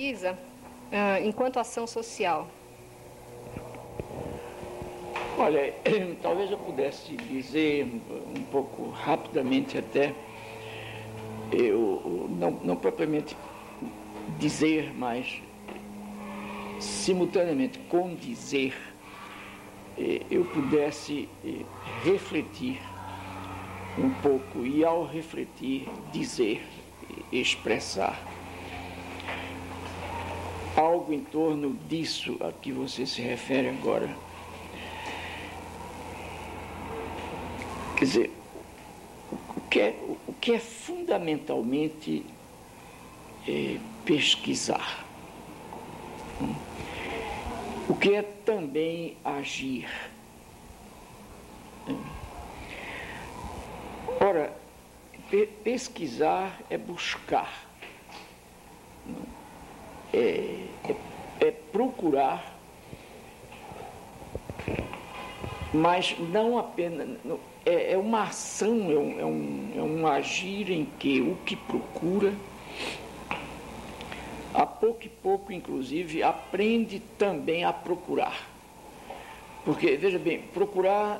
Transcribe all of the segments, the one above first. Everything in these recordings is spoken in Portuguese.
pesquisa enquanto ação social? Olha, talvez eu pudesse dizer um pouco rapidamente até, eu não propriamente dizer, mas simultaneamente condizer, eu pudesse refletir um pouco e, ao refletir, dizer, expressar algo em torno disso a que você se refere agora. Quer dizer, o que é fundamentalmente pesquisar? O que é também agir? Ora, pesquisar é buscar, é procurar, mas não apenas, é uma ação, é um agir em que o que procura, a pouco e pouco, inclusive, aprende também a procurar. Porque, veja bem, procurar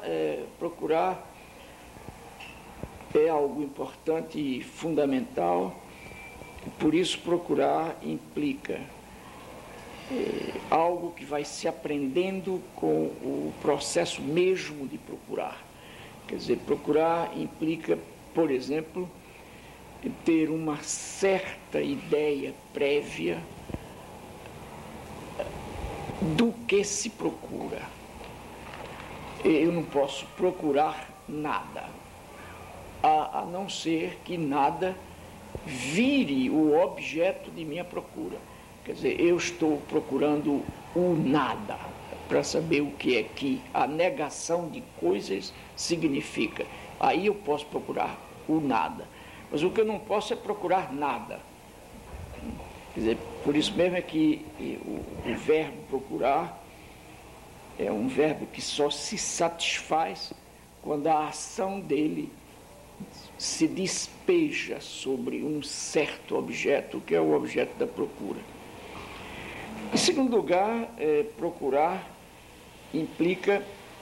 é algo importante e fundamental, por isso procurar implica algo que vai se aprendendo com o processo mesmo de procurar. Quer dizer, procurar implica, por exemplo, ter uma certa ideia prévia do que se procura. Eu não posso procurar nada, a não ser que nada vire o objeto de minha procura. Quer dizer, eu estou procurando o nada, para saber o que é que a negação de coisas significa. Aí eu posso procurar o nada. Mas o que eu não posso é procurar nada. Quer dizer, por isso mesmo é que o verbo procurar é um verbo que só se satisfaz quando a ação dele se despeja sobre um certo objeto, que é o objeto da procura. Em segundo lugar, procurar implica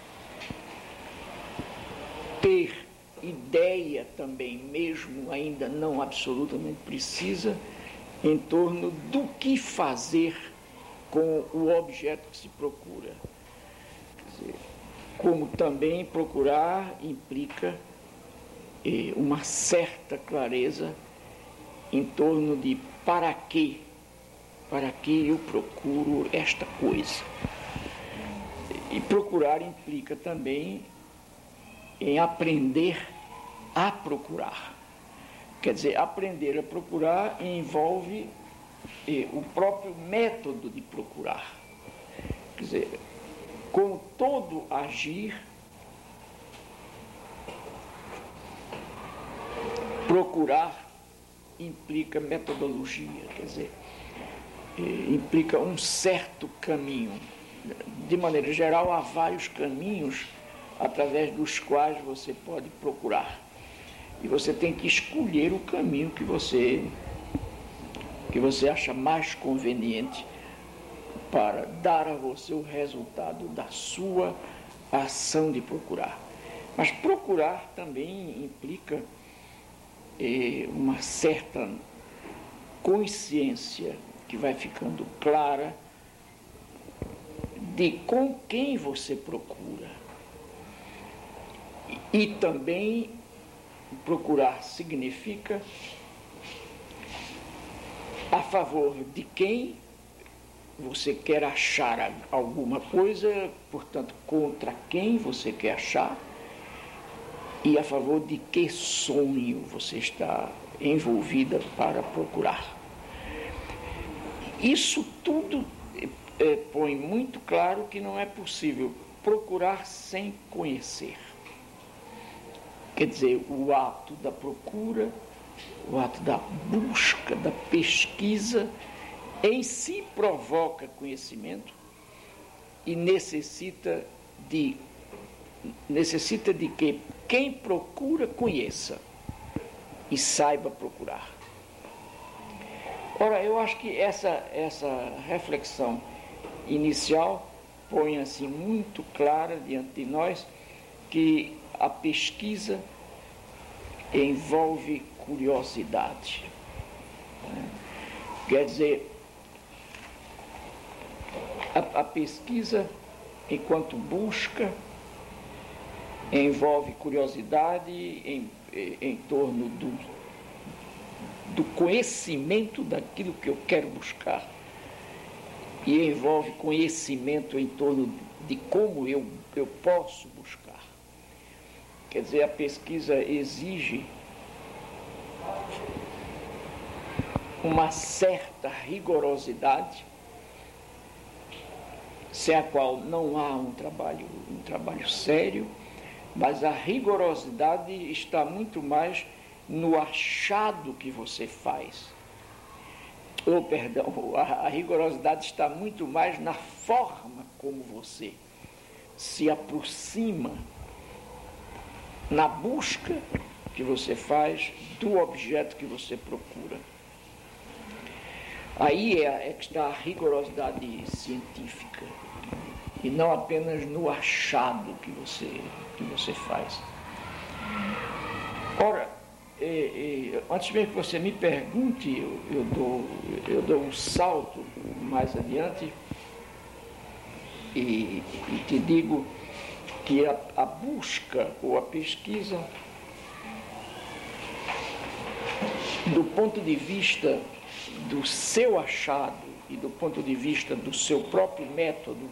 ter ideia também, mesmo ainda não absolutamente precisa, em torno do que fazer com o objeto que se procura. Quer dizer, como também procurar implica uma certa clareza em torno de para que eu procuro esta coisa. E procurar implica também em aprender a procurar. Quer dizer, aprender a procurar envolve o próprio método de procurar. Quer dizer, como todo agir, procurar implica metodologia, quer dizer, implica um certo caminho. De maneira geral, há vários caminhos através dos quais você pode procurar. E você tem que escolher o caminho que você acha mais conveniente para dar a você o resultado da sua ação de procurar. Mas procurar também implica uma certa consciência que vai ficando clara de com quem você procura. E também procurar significa a favor de quem você quer achar alguma coisa, portanto, contra quem você quer achar, e a favor de que sonho você está envolvida para procurar. Isso tudo põe muito claro que não é possível procurar sem conhecer. Quer dizer, o ato da procura, o ato da busca, da pesquisa, em si provoca conhecimento e necessita de que quem procura conheça e saiba procurar. Ora, eu acho que essa reflexão inicial põe assim muito clara diante de nós que a pesquisa envolve curiosidade. Quer dizer, a pesquisa, enquanto busca, envolve curiosidade em torno do conhecimento daquilo que eu quero buscar. E envolve conhecimento em torno de como eu posso buscar. Quer dizer, a pesquisa exige uma certa rigorosidade, sem a qual não há um trabalho sério, mas a rigorosidade está muito mais no achado que você faz. A rigorosidade está muito mais na forma como você se aproxima, na busca que você faz do objeto que você procura. Aí é que está a rigorosidade científica, e não apenas no achado que você faz. Ora, antes mesmo que você me pergunte, eu dou um salto mais adiante e te digo que a busca ou a pesquisa, do ponto de vista do seu achado e do ponto de vista do seu próprio método,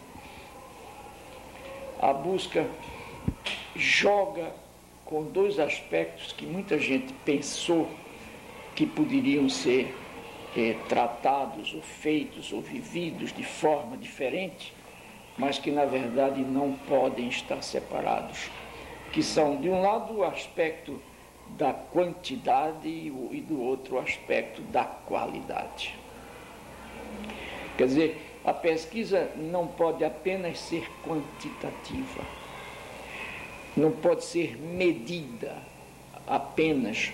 a busca joga com dois aspectos que muita gente pensou que poderiam ser tratados ou feitos ou vividos de forma diferente, mas que na verdade não podem estar separados, que são, de um lado, o aspecto da quantidade e do outro aspecto da qualidade. Quer dizer, a pesquisa não pode apenas ser quantitativa, não pode ser medida apenas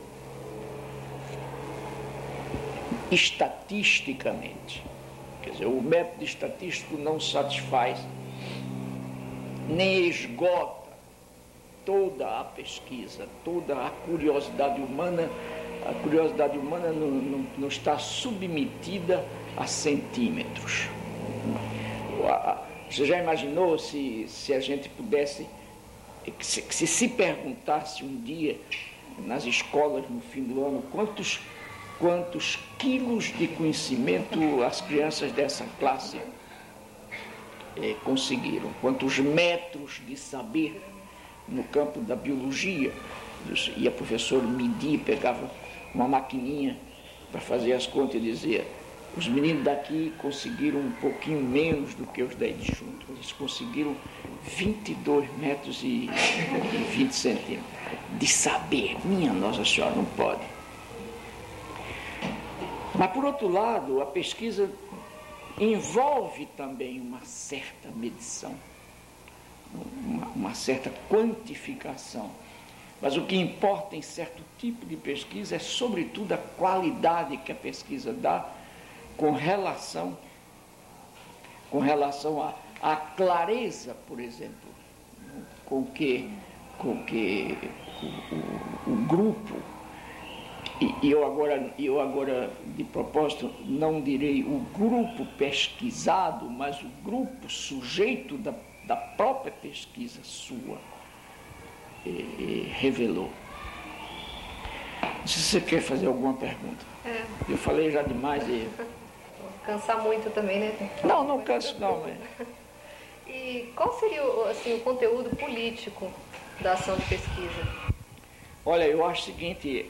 estatisticamente. Quer dizer, o método estatístico não satisfaz nem esgota toda a pesquisa, toda a curiosidade humana. A curiosidade humana não está submetida a centímetros. Você já imaginou se a gente pudesse, se perguntasse um dia nas escolas no fim do ano quantos quilos de conhecimento as crianças dessa classe conseguiram, quantos metros de saber no campo da biologia, e a professora media, pegava uma maquininha para fazer as contas e dizia: os meninos daqui conseguiram um pouquinho menos do que os daí de junto, eles conseguiram 22 metros e 20 centímetros de saber. Minha Nossa Senhora, não pode. Mas, por outro lado, a pesquisa envolve também uma certa medição, uma certa quantificação. Mas o que importa em certo tipo de pesquisa é, sobretudo, a qualidade que a pesquisa dá com relação à clareza, por exemplo, com que o grupo, e eu agora, de propósito, não direi o grupo pesquisado, mas o grupo sujeito da própria pesquisa sua, revelou. Se você quer fazer alguma pergunta. Eu falei já demais. Cansar muito também, né? Não canso não. E qual seria assim, o conteúdo político da ação de pesquisa? Olha, eu acho o seguinte,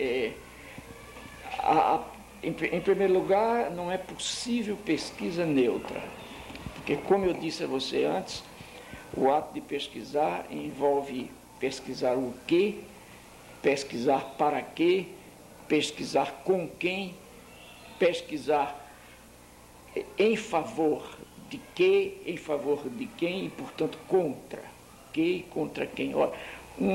em primeiro lugar, não é possível pesquisa neutra, porque, como eu disse a você antes, o ato de pesquisar envolve pesquisar o quê, pesquisar para quê, pesquisar com quem, pesquisar em favor de quê, em favor de quem e, portanto, contra quê e contra quem. Ora,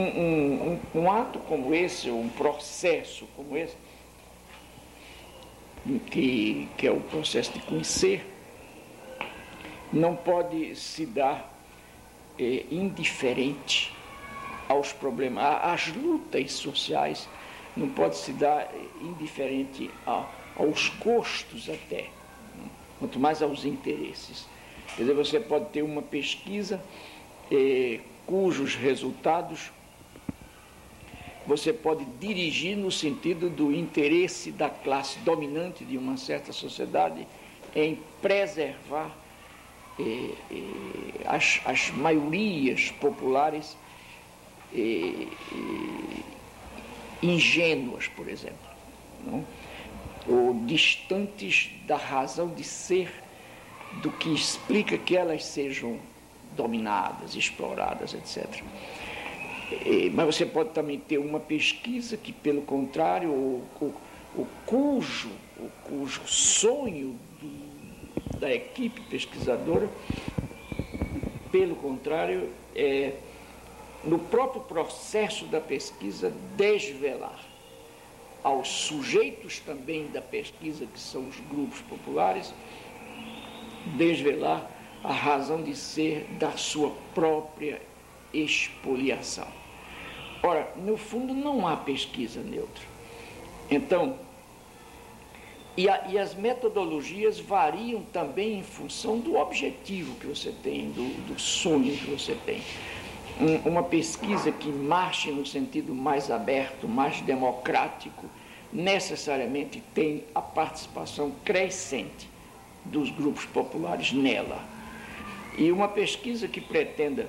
um ato como esse, um processo como esse, que é o processo de conhecer, não pode se dar indiferente aos problemas, às lutas sociais, não pode se dar indiferente aos custos até, quanto mais aos interesses. Quer dizer, você pode ter uma pesquisa cujos resultados você pode dirigir no sentido do interesse da classe dominante de uma certa sociedade em preservar as maiorias populares ingênuas, por exemplo, não? Ou distantes da razão de ser do que explica que elas sejam dominadas, exploradas, etc. Mas você pode também ter uma pesquisa que, pelo contrário, o cujo sonho da equipe pesquisadora, pelo contrário, é no próprio processo da pesquisa desvelar aos sujeitos também da pesquisa, que são os grupos populares, desvelar a razão de ser da sua própria expoliação. Ora, no fundo não há pesquisa neutra. Então, e as metodologias variam também em função do objetivo que você tem, do sonho que você tem. Uma pesquisa que marche no sentido mais aberto, mais democrático, necessariamente tem a participação crescente dos grupos populares nela. E uma pesquisa que pretenda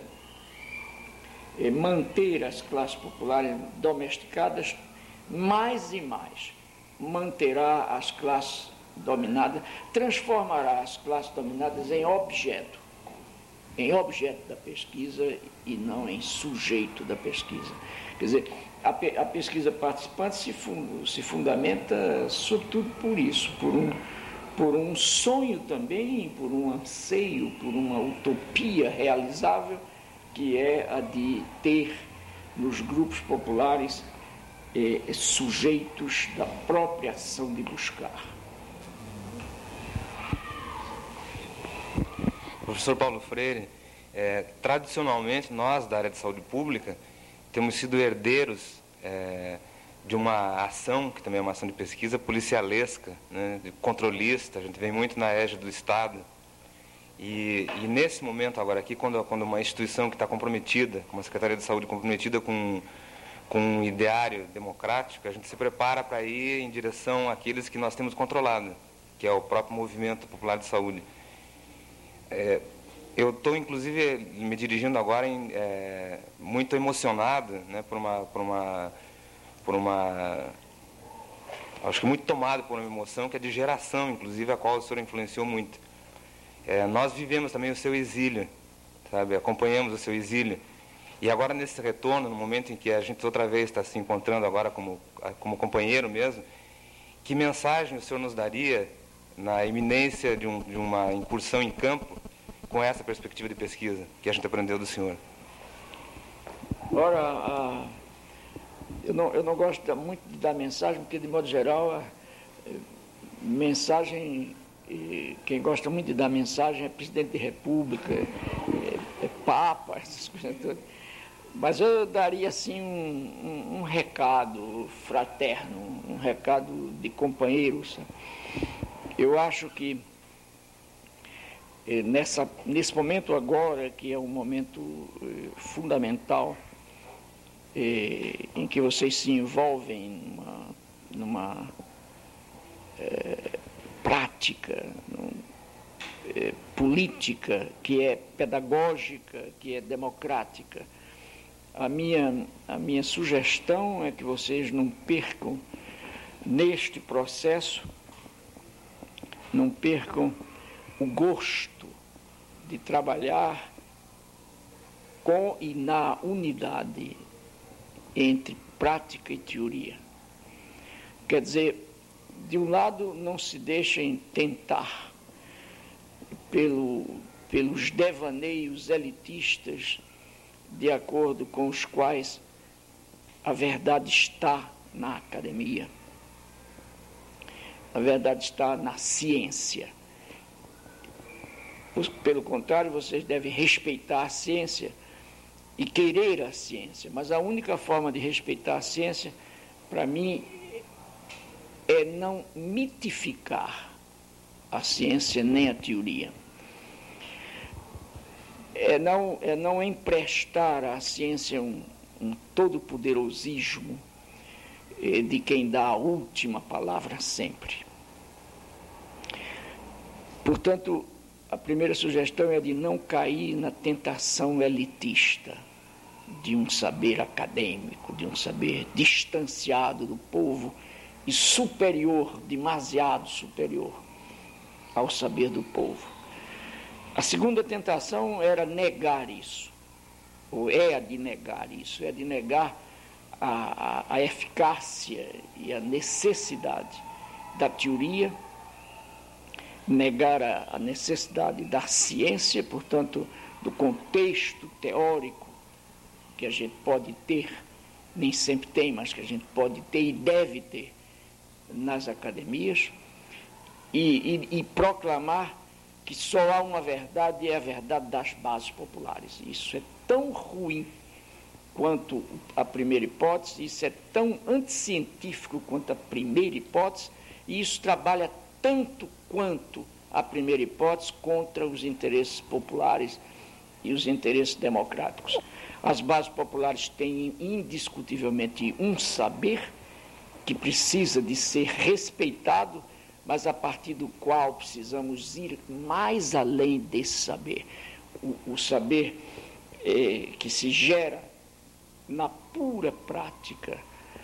manter as classes populares domesticadas, mais e mais manterá as classes dominadas, transformará as classes dominadas em objeto da pesquisa e não em sujeito da pesquisa. Quer dizer, a pesquisa participante se fundamenta sobretudo por isso, por um sonho também, por um anseio, por uma utopia realizável, que é a de ter nos grupos populares sujeitos da própria ação de buscar. Professor Paulo Freire, tradicionalmente nós da área de saúde pública temos sido herdeiros de uma ação, que também é uma ação de pesquisa, policialesca, né, controlista. A gente vem muito na égide do Estado. E nesse momento agora aqui, quando uma instituição que está comprometida, como a Secretaria de Saúde comprometida com um ideário democrático, a gente se prepara para ir em direção àqueles que nós temos controlado, que é o próprio Movimento Popular de Saúde. Eu estou, inclusive, me dirigindo agora muito emocionado, né, por uma acho que muito tomado por uma emoção que é de geração, inclusive, a qual o senhor influenciou muito. Nós vivemos também o seu exílio, sabe? Acompanhamos o seu exílio. E agora, nesse retorno, no momento em que a gente outra vez está se encontrando agora como companheiro mesmo, que mensagem o senhor nos daria na iminência de uma incursão em campo com essa perspectiva de pesquisa que a gente aprendeu do senhor? Ora, eu não gosto muito de dar mensagem, porque, de modo geral, mensagem... Quem gosta muito de dar mensagem é presidente de república, papa, essas coisas todas. Mas eu daria, assim, um recado fraterno, um recado de companheiros. Eu acho que nesse momento agora, que é um momento fundamental, em que vocês se envolvem numa prática, política, que é pedagógica, que é democrática. A minha sugestão é que vocês não percam, neste processo, não percam o gosto de trabalhar com e na unidade entre prática e teoria. Quer dizer, de um lado, não se deixem tentar pelos devaneios elitistas, de acordo com os quais a verdade está na academia. A verdade está na ciência. Pelo contrário, vocês devem respeitar a ciência e querer a ciência. Mas a única forma de respeitar a ciência, para mim, é não mitificar a ciência nem a teoria. É não emprestar à ciência um todo-poderosismo de quem dá a última palavra sempre. Portanto, a primeira sugestão é de não cair na tentação elitista de um saber acadêmico, de um saber distanciado do povo e superior, demasiado superior ao saber do povo. A segunda tentação era negar isso, ou é a de negar isso, é de negar a eficácia e a necessidade da teoria, negar a necessidade da ciência, portanto, do contexto teórico que a gente pode ter, nem sempre tem, mas que a gente pode ter e deve ter nas academias, e proclamar que só há uma verdade, e é a verdade das bases populares. Isso é tão ruim quanto a primeira hipótese, isso é tão anticientífico quanto a primeira hipótese, e isso trabalha tanto quanto a primeira hipótese contra os interesses populares e os interesses democráticos. As bases populares têm indiscutivelmente um saber que precisa de ser respeitado, mas a partir do qual precisamos ir mais além desse saber. O saber que se gera na pura prática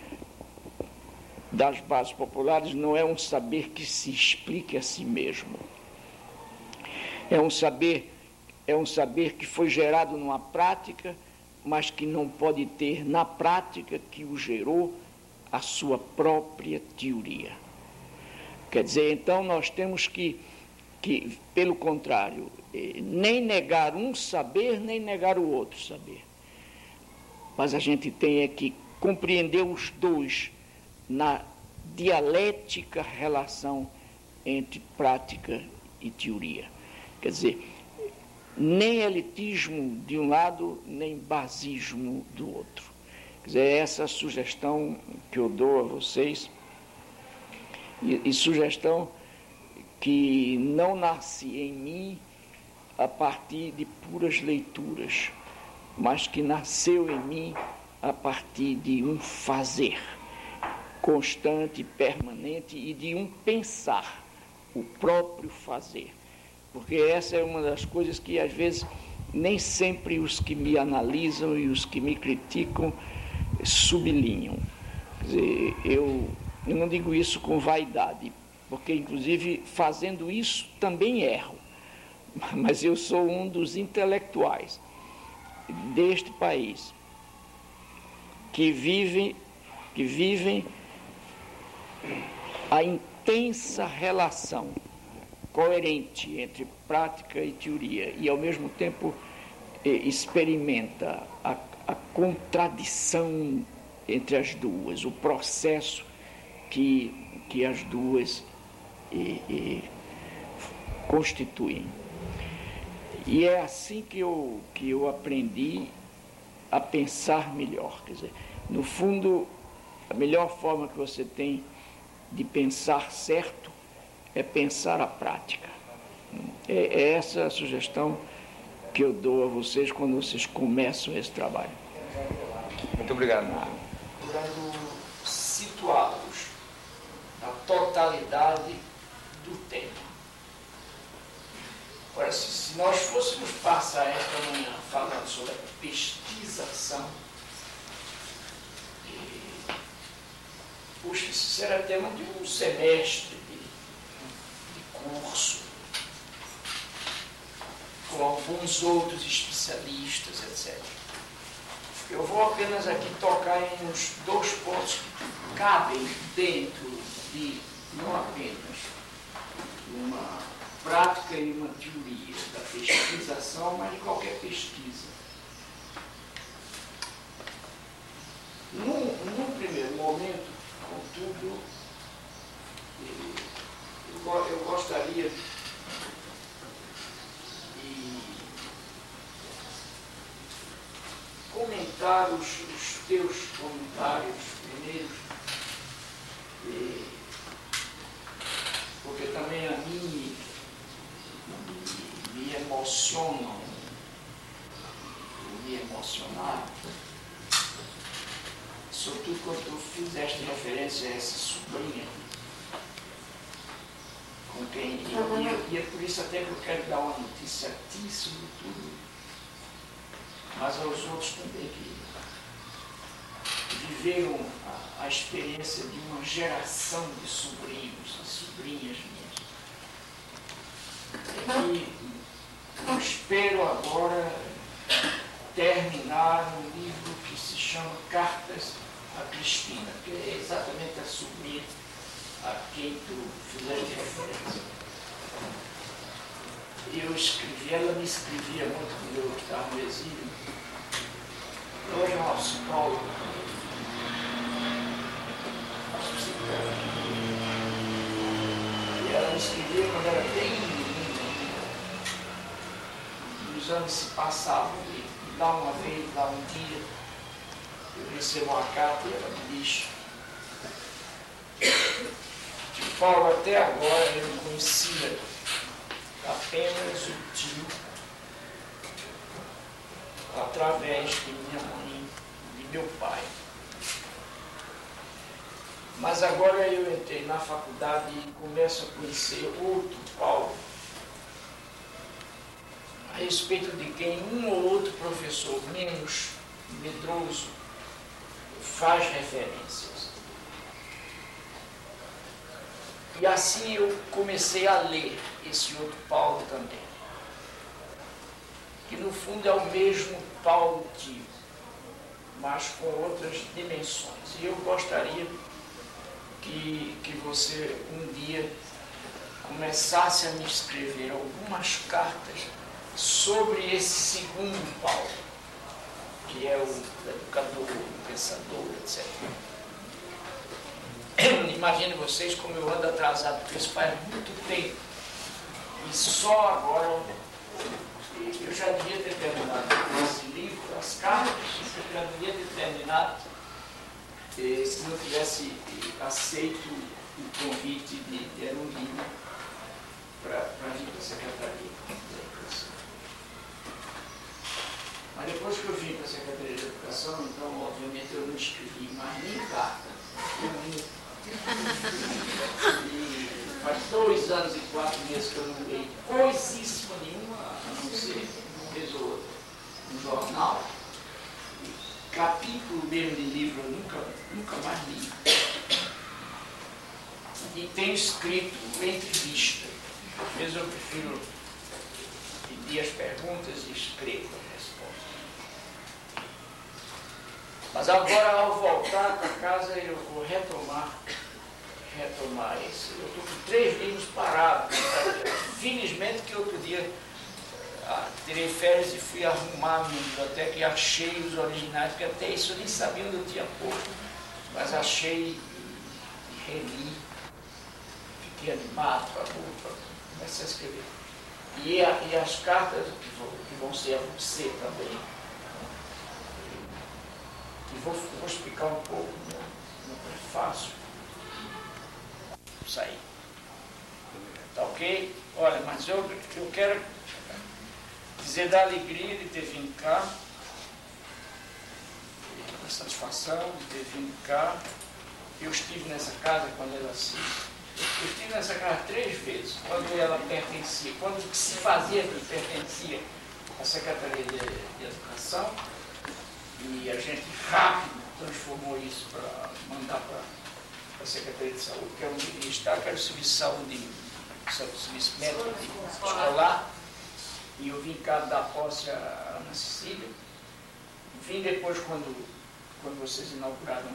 das bases populares não é um saber que se explique a si mesmo. É um saber que foi gerado numa prática, mas que não pode ter na prática que o gerou a sua própria teoria. Quer dizer, então nós temos que pelo contrário, nem negar um saber, nem negar o outro saber. Mas a gente tem que compreender os dois na dialética relação entre prática e teoria. Quer dizer, nem elitismo de um lado, nem basismo do outro. Quer dizer, é essa sugestão que eu dou a vocês, e sugestão que não nasce em mim a partir de puras leituras, mas que nasceu em mim a partir de um fazer constante, permanente e de um pensar, o próprio fazer. Porque essa é uma das coisas que, às vezes, nem sempre os que me analisam e os que me criticam sublinham. Quer dizer, eu não digo isso com vaidade, porque, inclusive, fazendo isso também erro. Mas eu sou um dos intelectuais deste país que vivem a intensa relação coerente entre prática e teoria e, ao mesmo tempo, experimenta a contradição entre as duas, o processo que as duas constituem. E é assim que eu aprendi a pensar melhor. Quer dizer, no fundo, a melhor forma que você tem de pensar certo é pensar a prática. É essa a sugestão que eu dou a vocês quando vocês começam esse trabalho. Muito obrigado. Procurando situá-los na totalidade do tempo. Agora, se nós fôssemos passar esta manhã falando sobre a pesquisação, puxa, isso será tema de um semestre de curso, com alguns outros especialistas, etc. Eu vou apenas aqui tocar em uns dois pontos que cabem dentro de não apenas uma prática e uma teoria da pesquisação, mas de qualquer pesquisa. Num primeiro momento, contudo, eu gostaria de comentar os teus comentários primeiros, porque também a mim me emocionam, me emocionaram, sobretudo quando tu fizeste referência a essa sobrinha, com quem, e é por isso até que eu quero dar uma notícia a ti, sobretudo, mas aos outros também que viveram a experiência de uma geração de sobrinhos e sobrinhas minhas. E eu espero agora terminar um livro que se chama Cartas a Cristina, que é exatamente a sobrinha a quem tu fizeste referência. Eu escrevi, ela me escrevia muito quando eu estava no exílio. Hoje é um psicólogo, e ela me escrevia quando era bem menina. E os anos se passavam, e lá uma vez, lá um dia, eu recebo uma carta e ela me diz que Paulo, até agora eu não conhecia apenas o tio através de minha mãe e meu pai. Mas agora eu entrei na faculdade e começo a conhecer outro Paulo, a respeito de quem um ou outro professor menos medroso faz referências. E assim eu comecei a ler esse outro Paulo também, que no fundo é o mesmo Paulo tio, mas com outras dimensões. E eu gostaria que você um dia começasse a me escrever algumas cartas sobre esse segundo Paulo, que é o educador, o pensador, etc. Imagine vocês como eu ando atrasado, porque isso faz muito tempo. E só agora eu já devia ter terminado esse livro, as cartas, eu já devia ter terminado se não tivesse aceito o convite de Erundina para vir para a Secretaria da Educação. Mas depois que eu vim para a Secretaria da Educação, então, obviamente, eu não escrevi mais nem carta. E faz 2 anos e 4 meses que eu não leio coisíssima nenhuma, a não ser uma vez ou outra, no jornal. Capítulo mesmo de livro eu nunca mais li. E tenho escrito entrevista. Às vezes eu prefiro pedir as perguntas e escrevo as respostas. Mas agora, ao voltar para casa, eu vou retomar esse. Eu estou com 3 livros parados. Felizmente que outro dia tirei férias e fui arrumar a minha biblioteca e achei os originais, porque até isso eu nem sabia onde eu tinha posto, mas achei e reli, fiquei animado para começar a escrever. E as cartas que vão ser a você também. E vou explicar um pouco no prefácio. Isso aí. Tá ok? Olha, mas eu quero dizer da alegria de ter vindo cá, da satisfação de ter vindo cá. Eu estive nessa casa quando ela eu estive nessa casa 3 vezes, quando ela pertencia, quando o que se fazia que pertencia à Secretaria de Educação, e a gente rápido transformou isso para mandar para a Secretaria de Saúde, que é onde devia estar, que era o Serviço de Saúde, o Serviço Médico Escolar. E eu vim cá dar posse a Ana Cecília. Vim depois quando vocês inauguraram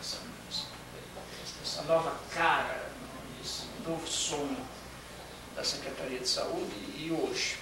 essa nova cara, esse novo sonho da Secretaria de Saúde, e hoje.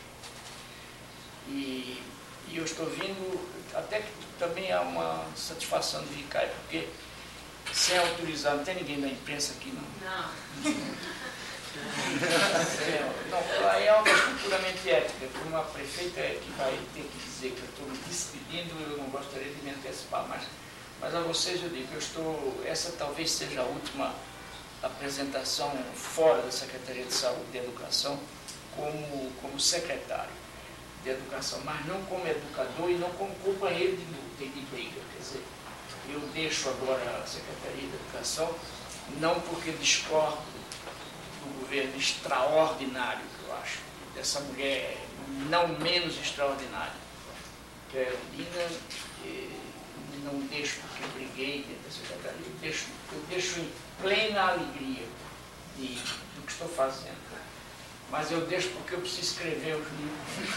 E eu estou vindo, até que também há uma satisfação de vir cá, porque sem autorizar, não tem ninguém da imprensa aqui, não. Não, aí é uma questão puramente ética. Por uma prefeita que vai ter que dizer que eu estou me despedindo, eu não gostaria de me antecipar, mas a vocês eu digo, essa talvez seja a última apresentação fora da Secretaria de Saúde e de Educação como secretário de Educação, mas não como educador e não como companheiro de luta e de briga. Quer dizer, eu deixo agora a Secretaria de Educação, não porque discordo do governo extraordinário, que eu acho, dessa mulher não menos extraordinária, que é a Lina, não deixo porque briguei dentro da Secretaria, eu deixo em plena alegria do que estou fazendo. Mas eu deixo porque eu preciso escrever os livros.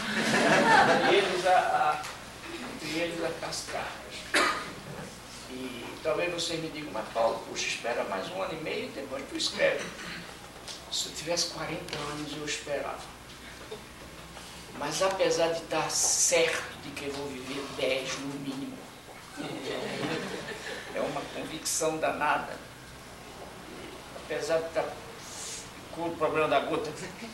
Entre eles a Cascatas. E talvez você me diga, mas Paulo, puxa, espera mais 1 ano e meio e depois tu escreve. Se eu tivesse 40 anos, eu esperava. Mas apesar de estar certo de que eu vou viver 10 no mínimo, é uma convicção danada. Apesar de estar com o problema da gota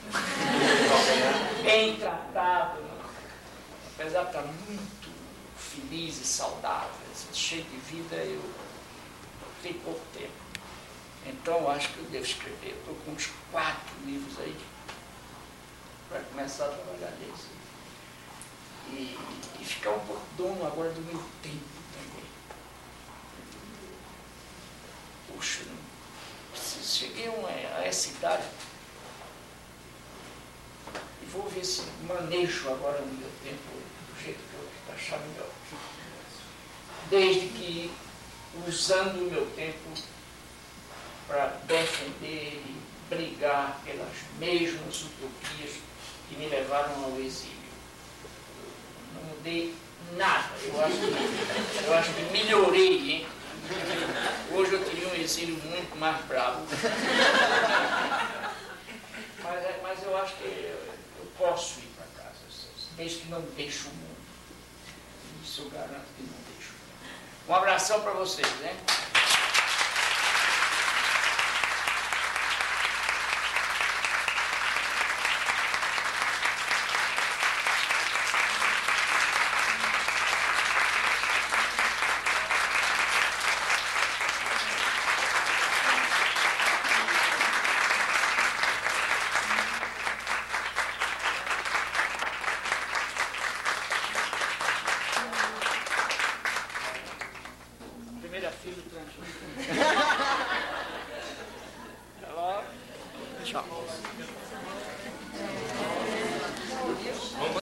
bem tratado, apesar de estar muito feliz e saudável, cheio de vida, eu tenho pouco tempo. Então eu acho que eu devo escrever. Estou com uns 4 livros aí para começar a trabalhar nisso. E ficar um pouco dono agora do meu tempo também. Puxa, cheguei a essa idade e vou ver se manejo agora no meu tempo do jeito que eu achar melhor. Desde que usando o meu tempo para defender e brigar pelas mesmas utopias que me levaram ao exílio. Não mudei nada. Eu acho que melhorei, hein? Hoje eu teria um exílio muito mais bravo. Mas eu acho que eu posso ir para casa, desde que não deixe o mundo. Isso eu garanto que não deixo. Um abração para vocês, né?